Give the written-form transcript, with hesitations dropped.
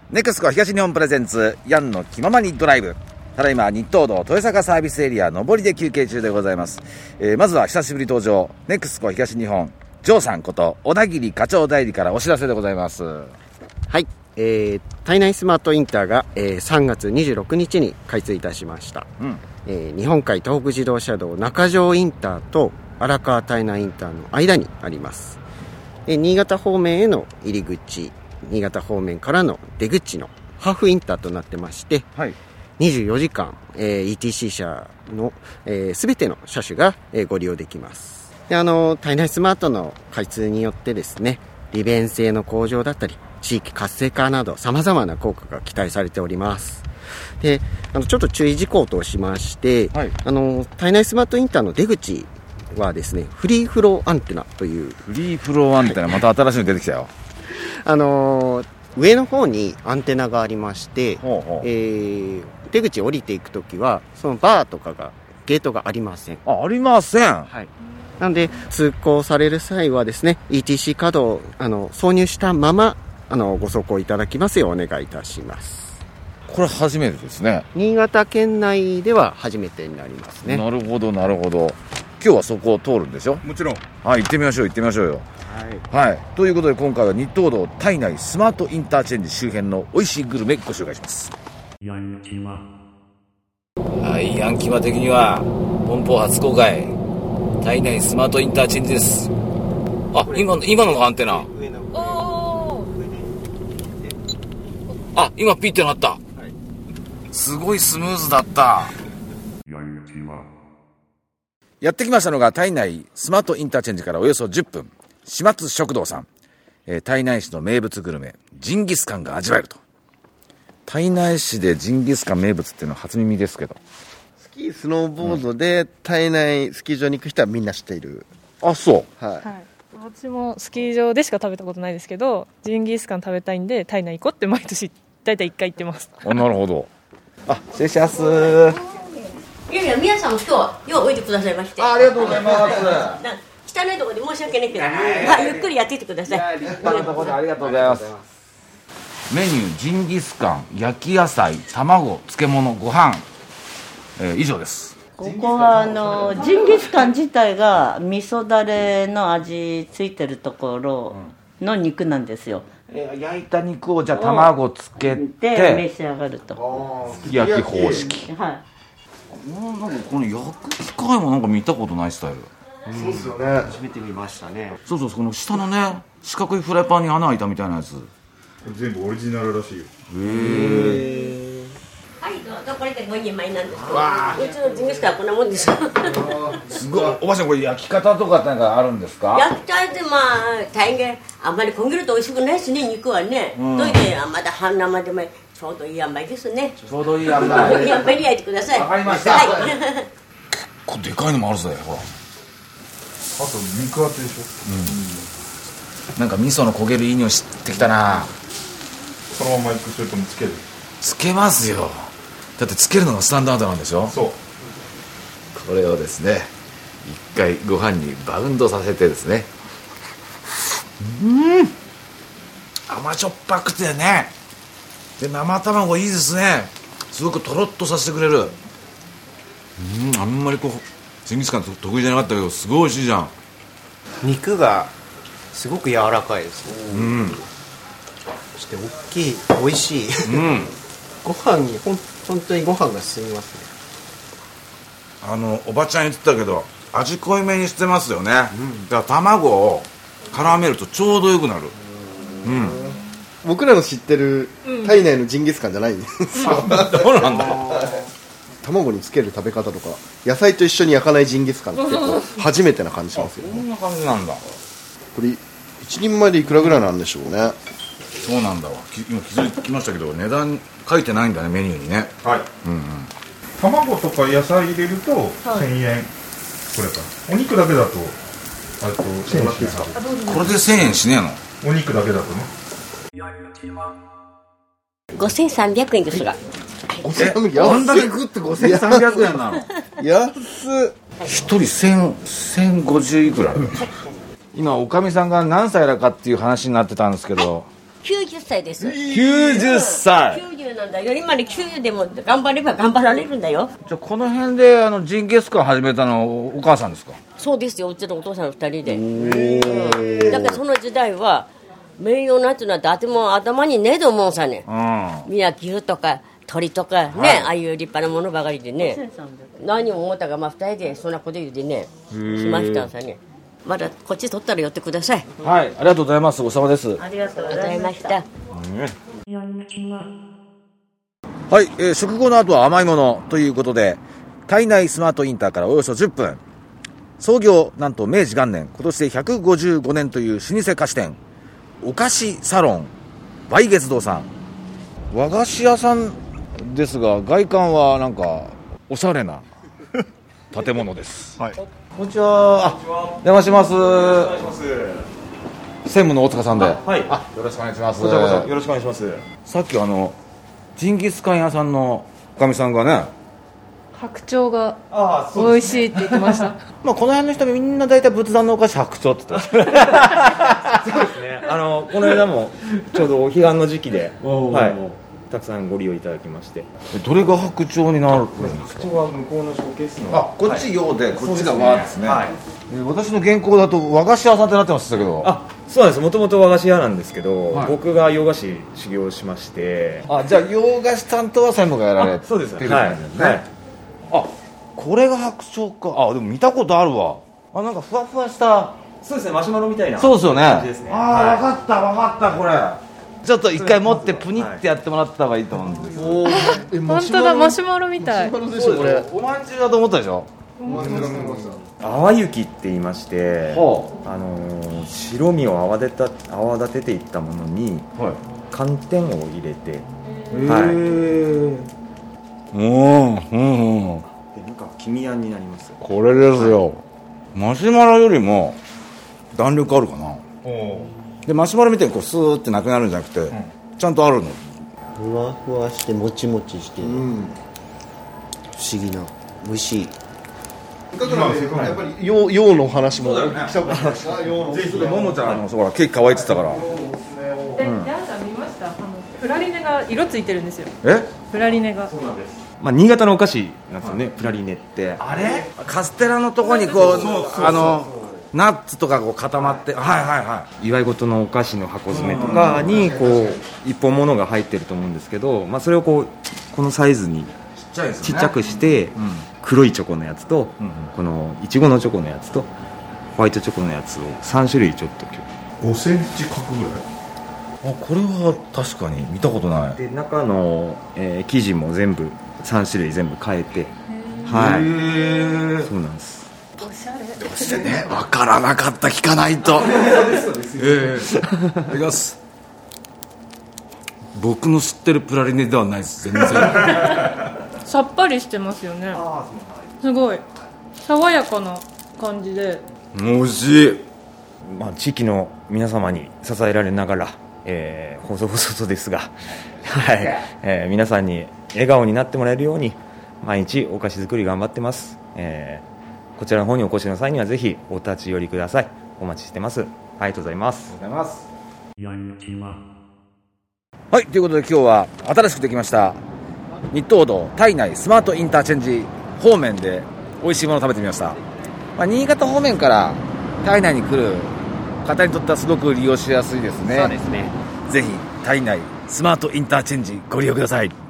ネクスコ東日本プレゼンツヤンの気ままにドライブ。ただいま日東道豊坂サービスエリア上りで休憩中でございます。まずは久しぶり登場、ネクスコ東日本ジョーさんこと小田切課長代理からお知らせでございます。 はい、胎内スマートインターが、3月26日に開通いたしました、日本海東北自動車道中条インターと荒川胎内インターの間にあります。新潟方面への入り口、新潟方面からの出口のハーフインターとなってまして、はい、24時間、ETC 車のすべての車種が、ご利用できます。で、胎内スマートの開通によってですね、利便性の向上だったり地域活性化など様々な効果が期待されております。で、ちょっと注意事項としまして、はい、胎内スマートインターの出口はですね、フリーフローアンテナという、 フリーフローアンテナ、はい、また新しいの出てきたよ。 上の方にアンテナがありまして、出口降りていくときはそのバーとかがゲートがありません。 ありません、 はい、なので通行される際はですね ETC カードを挿入したままご走行いただきますようお願いいたします。 これ初めてですね。 新潟県内では初めてになりますね。 なるほどなるほど。今日はそこを通るんでしょ。 もちろん。 はい、行ってみましょうよ。はい、ということで今回は日東道胎内スマートインターチェンジ周辺の美味しいグルメご紹介します。ヤンキマ。はい、ヤンキマ的には本邦初公開胎内スマートインターチェンジです。あ、今のアンテナ。あ、今ピッてなった、はい、すごいスムーズだった。やってきましたのが胎内スマートインターチェンジからおよそ10分、始末食堂さん、胎内市の名物グルメジンギスカンが味わえると。胎内市でジンギスカン名物っていうのは初耳ですけど、 スキースノーボードで胎内スキー場に行く人はみんな知っている。 あ、そう、 はい、私もスキー場でしか食べたことないですけど、ジンギスカン食べたいんで胎内行こうって毎年大体1回行ってます。 あ、なるほど。あ、失礼します。 いや皆さんも今日はよう置いてくださいまして、 ありがとうございます。 汚いところで申し訳ないけど、ゆっくりやっていってください。 立派なところでありがとうございます。メニュージンギスカン、焼き野菜、卵、漬物、ご飯、以上です。 ここはジンギスカン自体が味噌だれの味ついてるところの肉なんですよ。 焼いた肉をじゃあ卵つけて召し上がると。 すき焼き方式。 はい。 なんかこの焼く機械もなんか見たことないスタイル。 そうですよね。 初めて見ましたね。 そうこの下のね四角いフライパンに穴開いたみたいなやつ。 全部オリジナルらしいよ。 はい、どうぞ。これで5人前なんですけど、うちのジンギスカンはこんなもんですよ。 すごい。おばあちゃん、これ焼き方とかってなんかあるんですか？ 焼きたて大概あんまり焦げると美味しくないしね、肉はね。それでまだ半生でもちょうどいい塩梅ですね。 ちょうどいい塩梅。 いい塩梅に焼いてください。 わかりました。はい。これでかいのもあるぜ、ほら。 あと肉厚でしょ。なんか味噌の焦げるいい匂いしてきたな。 そのままいく。それともつける？ つけますよ。だってつけるのがスタンダードなんでしょ。 そう。 これをですね、一回ご飯にバウンドさせてですね、甘じょっぱくてね、で生卵いいですね。すごくとろっとさせてくれる。あんまりこうジンギスカン得意じゃなかったけどすごい美味しいじゃん。 肉がすごく柔らかいですね。そして大きい、美味しい。ご飯に本当にご飯が進みますね。 おばちゃん言ってたけど味濃いめにしてますよね。だから卵を絡めるとちょうどよくなる。 僕らの知ってる体内のジンギスカンじゃないんですよ。 どうなんだ。 卵につける食べ方とか野菜と一緒に焼かないジンギスカンって結構初めてな感じしますよね。 こんな感じなんだ。 これ一人前でいくらぐらいなんでしょうね。 そうなんだわ。今気づきましたけど値段書いてないんだね、メニューにね。 はい。卵とか野菜入れると1000円。これか。お肉だけだと1000円ですか。 これで1000円しねえの？ お肉だけだとね。 5300円ですが。 あんだけ食って5300円なの？ 安っ。 一人1050いくら。今おかみさんが何歳だかっていう話になってたんですけど、 90歳です。 90歳。 90なんだよ。今に90でも頑張れば頑張られるんだよ。 じゃあこの辺でジンギスカン始めたのお母さんですか？ そうですよ、うちのお父さん2人で。だからその時代は名誉なんていうのは誰も頭にねえと思うさね。宮牛とか鳥とかね、ああいう立派なものばかりでね、何を思ったか2人でそんなこと言うてねしましたさね。まだこっち取ったら寄ってください。 はい、ありがとうございます。おさまです。 ありがとうございました。 はい、食後の後は甘いものということで、胎内スマートインターからおよそ10分、創業なんと明治元年、今年で155年という老舗菓子店、お菓子サロン梅月堂さん。和菓子屋さんですが、外観はなんかおしゃれな建物です。はい、こんにちは。お邪魔します。専務の大塚さんで。はい。よろしくお願いします。こちらこそよろしくお願いします。さっきジンギスカン屋さんのおかみさんがね、 白鳥が美味しいって言ってました。 まあこの辺の人みんな大体仏壇のお菓子白鳥って言ってました。 そうですね。この間もちょうどお彼岸の時期で、はい。たくさんご利用いただきまして。 どれが白鳥になるんですか？ 白鳥は向こうのショーケースの。 こっち洋で、こっちが和ですね。私の原稿だと和菓子屋さんってなってましたけど。 そうなんです。もともと和菓子屋なんですけど、僕が洋菓子修行しまして。 じゃあ洋菓子担当は専務がやられてる。 そうです。 はい。これが白鳥か。でも見たことあるわ。なんかふわふわした。 そうですね。マシュマロみたいな。 そうですよね。 感じですね。 わかったこれ。ちょっと一回持ってプニってやってもらった方がいいと思うんですけど。 本当だ、マシュマロみたい。 おまんじゅうだと思ったでしょ。 淡雪って言いまして、白身を泡立てていったものに寒天を入れて、なんか黄身あんになります。 これですよ。マシュマロよりも弾力あるかな。でマシュマロみたいにスーってなくなるんじゃなくて、ちゃんとあるの。 ふわふわしてもちもちして、不思議な美味しい。 やっぱり洋の話も来たことないですか？ ぜひももちゃんケーキ可愛いって言ってたから。 ヤンさん見ました？プラリネが色ついてるんですよ。プラリネが。そうなんです。 新潟のお菓子なんですよね。プラリネって。 あれ？カステラのとこにナッツとか固まって、 祝い事のお菓子の箱詰めとかに一本物が入ってると思うんですけど、それをこのサイズにちっちゃくして、黒いチョコのやつと、このいちごのチョコのやつとホワイトチョコのやつを3種類ちょっと 5センチ角ぐらい。 これは確かに見たことない。 で中の、生地も全部3種類全部変えて、そうなんです。 おしゃれ。 どうしてね、分からなかった、聞かないと。いただきます。僕の知ってるプラリネではないです、全然。 さっぱりしてますよね。すごい爽やかな感じで美味しい。 地域の皆様に支えられながら、細々とですが、皆さんに笑顔になってもらえるように毎日お菓子作り頑張ってます。こちらの方にお越しの際にはぜひお立ち寄りください。お待ちしてます。ありがとうございます。 はい、ということで今日は新しくできました日東道胎内スマートインターチェンジ方面で美味しいものを食べてみました。新潟方面から胎内に来る方にとってはすごく利用しやすいですね。 そうですね。 ぜひ胎内スマートインターチェンジご利用ください。